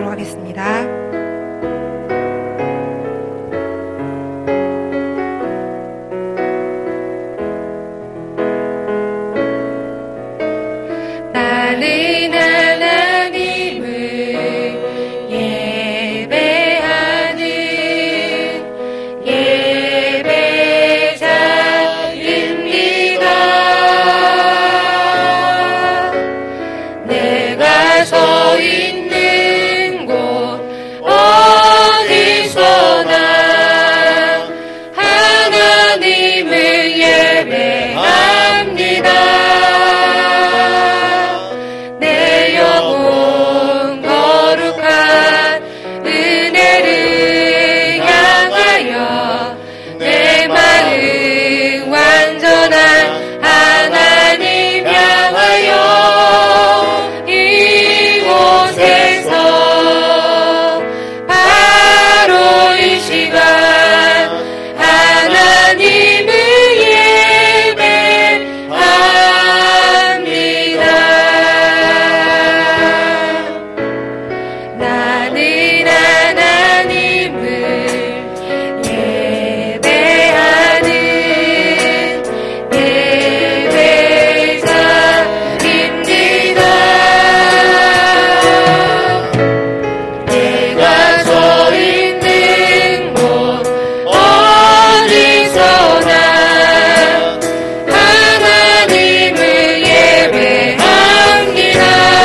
기도하도록 하겠습니다. 나는 하나님을 예배하는 예배자입니다. 내가 서 있는 곳 어디서나 하나님을 예배합니다. 내 영혼 거룩한 은혜를 향하여 내 마음 완전한 하나님 향하여 이곳에서 바로 이 시간 하나님을 예배합니다. 나는 하나님을 예배하는 예배자입니다. 내가 서 있는 곳 어디서나 하나님을 예배합니다.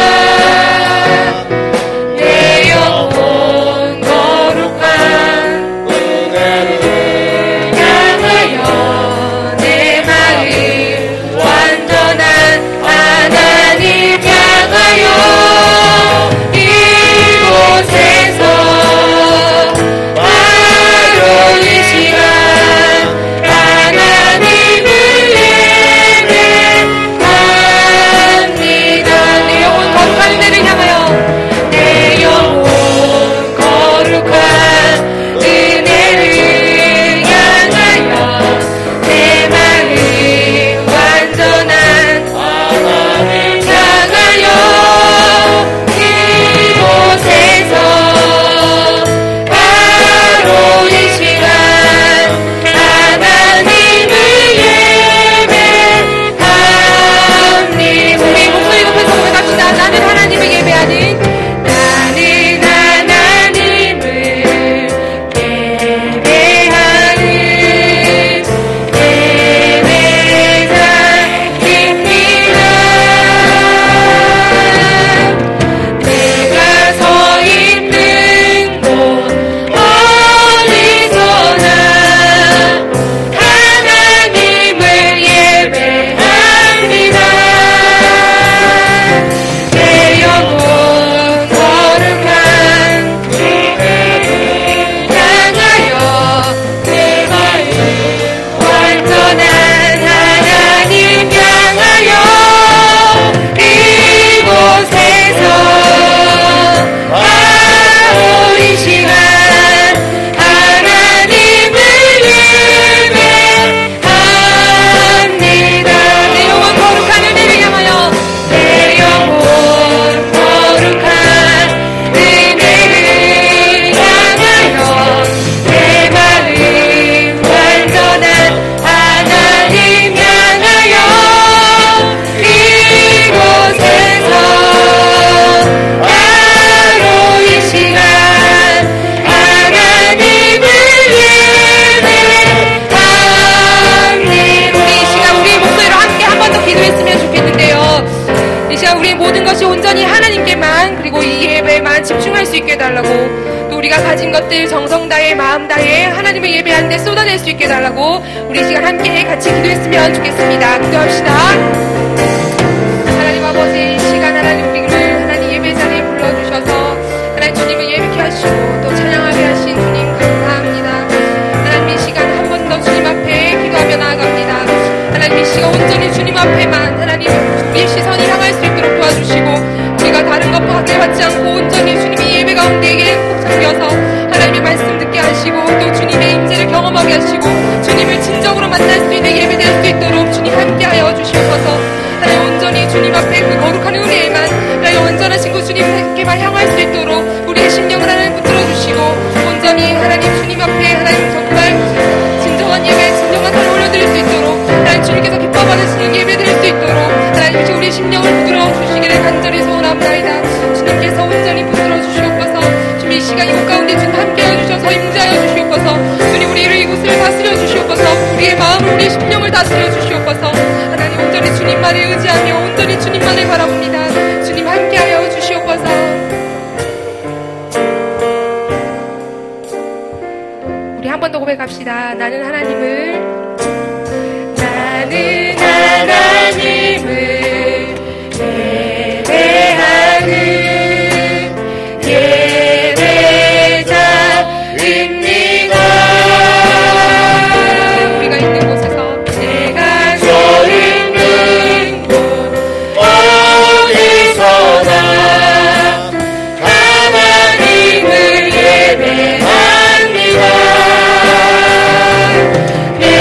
내 영혼 거룩한 은혜를 향하여 내 마음 완전한 하나님 향하여 이곳에서 바로 이 시간 하나님을 예배합니다. 내 영혼 거룩한 은혜를 향하여 내 영혼 거룩한 은혜를 향하여 내 마음 완전한 하나님 향하여 이곳에서 바로 이 시간 하나님을 예배합니다. 우리 목소리 높여서 고백합시다. 나는 하나님을 예배하는 나는 하나님을 예배하는 예배자입니다. 내가 서 있는 곳 어디서나 하나님을 예배합니다. 내 영혼 거룩한 은혜를 향하여 내 마음 완전한 하나님 향하여 이곳에서 바로 이 시간 하나님을 예배합니다. 내 영혼 거룩한 은혜를 향하여 내 영혼 거룩한 은혜를 향하여 내 마음 완전한 하나님 향하여 이곳에서 바로 이 시간 하나님을 예배합니다. 우리 이 시간 우리 목소리로 함께 한 번 더 기도했으면 좋겠는데요. 이 시간 우리 모든 것이 온전히 하나님께만 그리고 이 예배만 집중할 수 있게 해달라고 또 우리가 가진 것들 정성 다해 마음 다해 하나님을 예배하는 데 쏟아낼 수 있게 해달라고 우리 이 시간 함께 같이 기도했으면 좋겠습니다. 기도합시다. 하나님 아버지 이 시간 하나님 우리를 하나님 예배 자리에 불러주셔서 하나님 주님을 예배케 하시고 또 찬양하게 하신 주님 감사합니다. 하나님 이 시간 한 번 더 주님 앞에 기도하며 나아갑니다. 하나님 이 시간 온전히 주님 앞에만 하나님 우리의 시선이 향할 수 있도록 도와주시고 우리가 다른 것과 방해받지 않고 온전히 주님의 예배 가운데에 꼭 잠겨서 하나님의 말씀 듣게 하시고 또 주님의 임재를 경험하게 하시고 주님을 진정으로 만날 수 있는 예배 될 수 있도록 주님 함께하여 주시옵소서. 하나님 온전히 주님 앞에 그 거룩한 은혜에만 하나님 온전하신 그 주님께만 향할 수 있도록 우리의 심령을 하나님 붙들어 주시고 온전히 하나님 주님 앞에 하나님 정말 진정한 예배, 진정한 하나님 올려드릴 수 있도록 하나님 주님께서 기뻐 받으시는 예배 드릴 수 있도록 하나님 우리 심령을 붙들어 주시기를 간절히 소원합니다. 주님께서 온전히 붙들어 주시옵소서. 주님 이 시간 이곳 가운데 주님 함께하여 주셔서 임재하여 주시옵소서. 주님 우리를 이곳을 다스려 주시옵소서. 우리의 마음을 우리의 심령을 다스려 주시옵소서. 하나님 온전히 주님만을 의지하며 온전히 주님만을 바라봅니다. 주님 함께하여 주시옵소서. 우리 한 번 더 고백합시다. 나는 하나님을 예배하는 예배자입니다. 우리가 있는 곳에서 내가 서 있는 곳 어디서나 하나님을 예배합니다. 내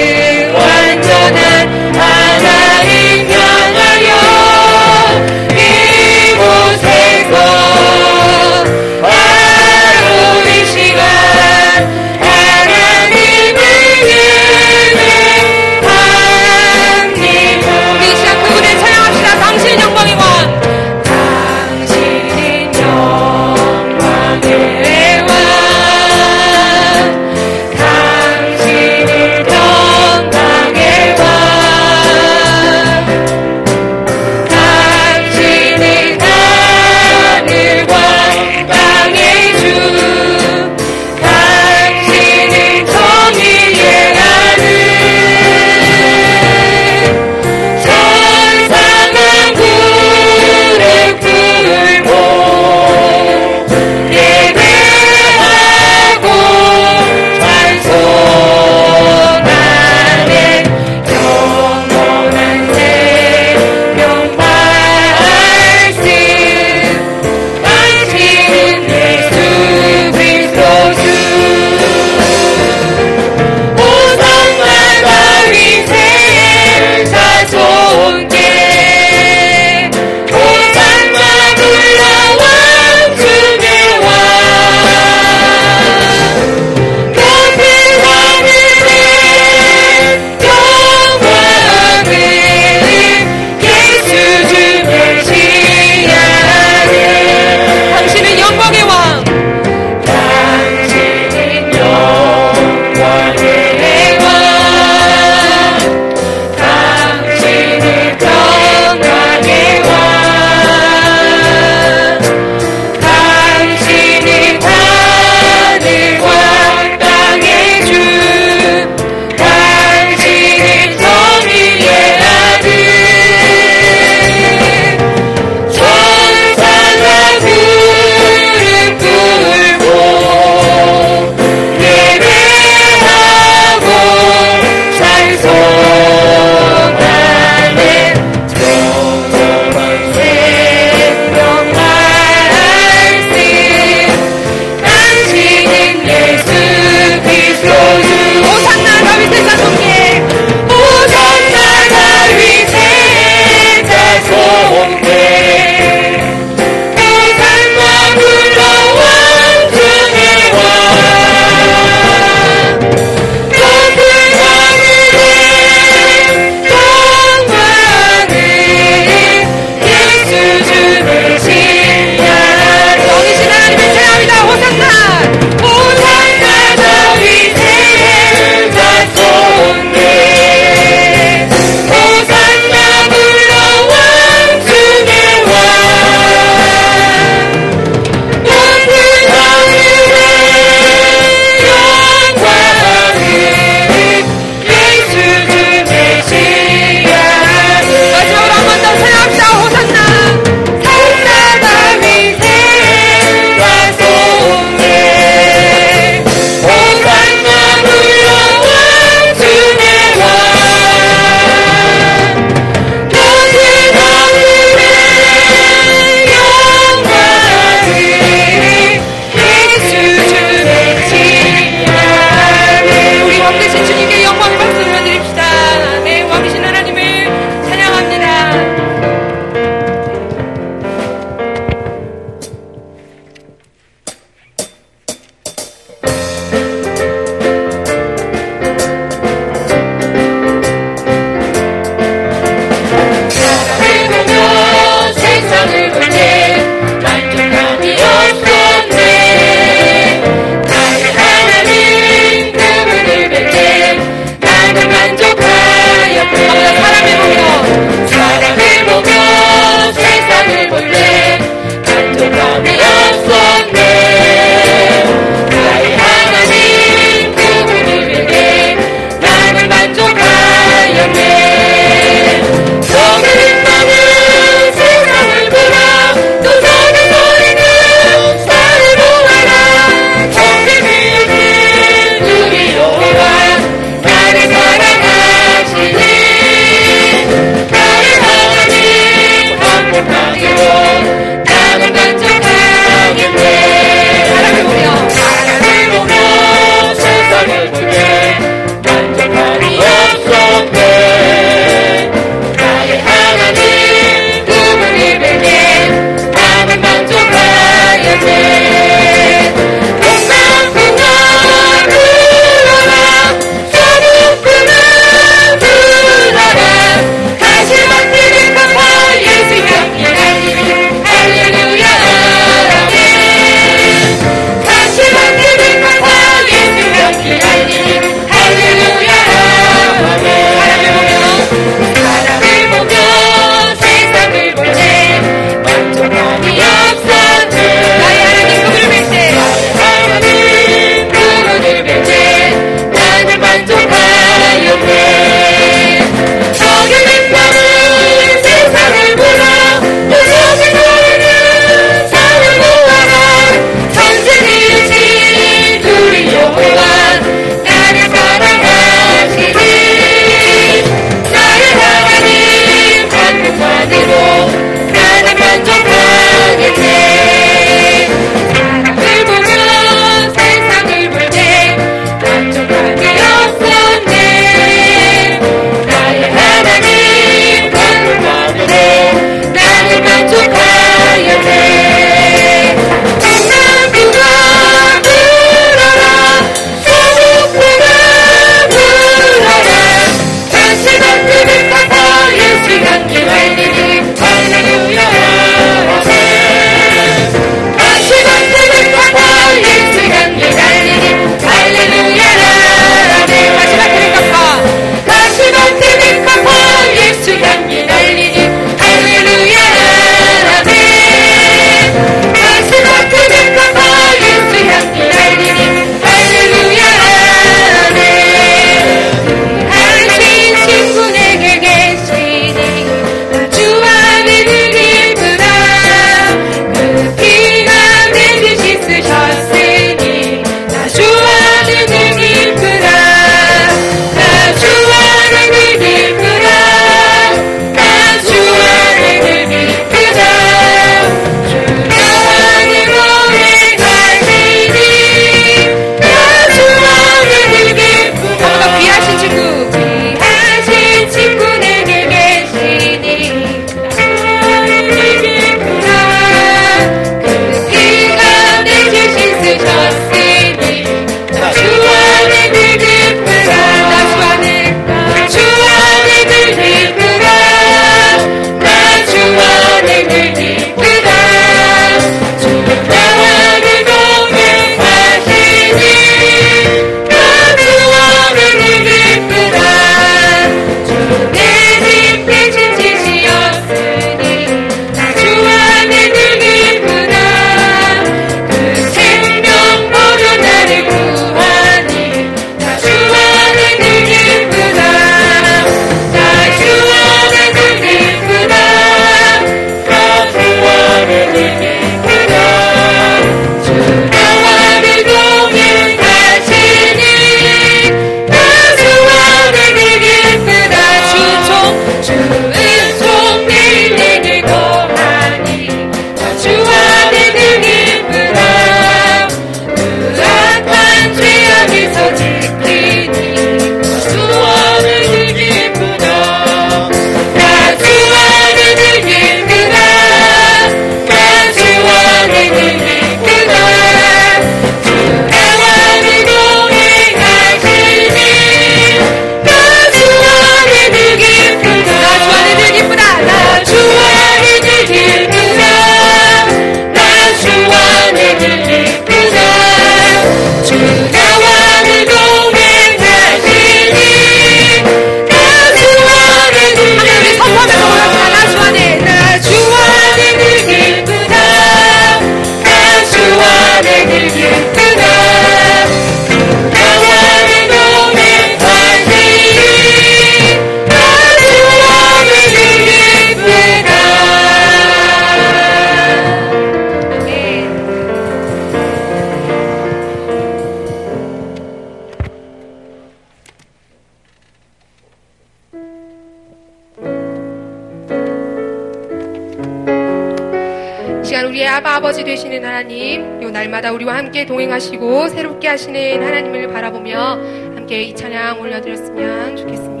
시간 우리의 아버지 되시는 하나님, 요 날마다 우리와 함께 동행하시고 새롭게 하시는 하나님을 바라보며 함께 이 찬양 올려드렸으면 좋겠습니다.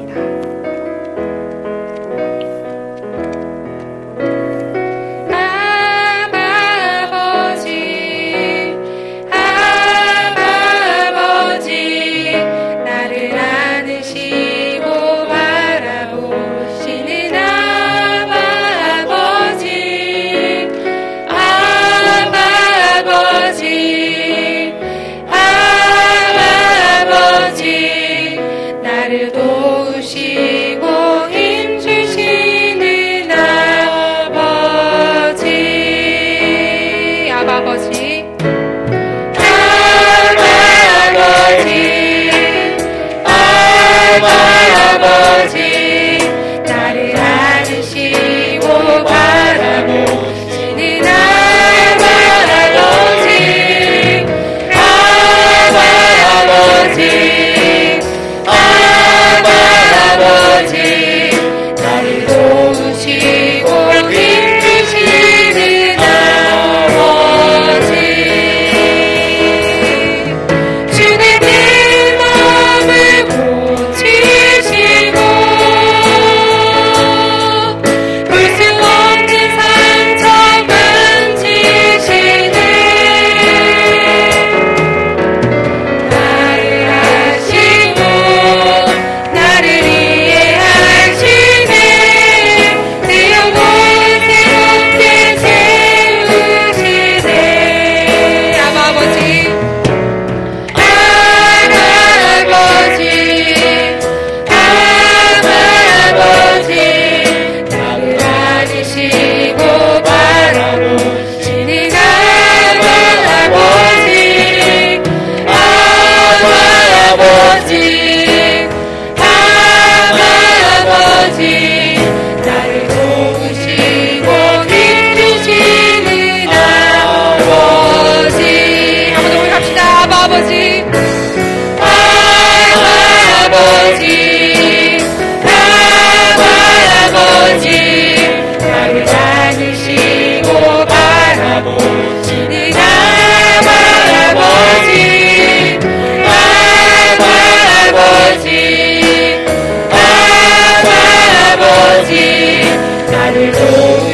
나를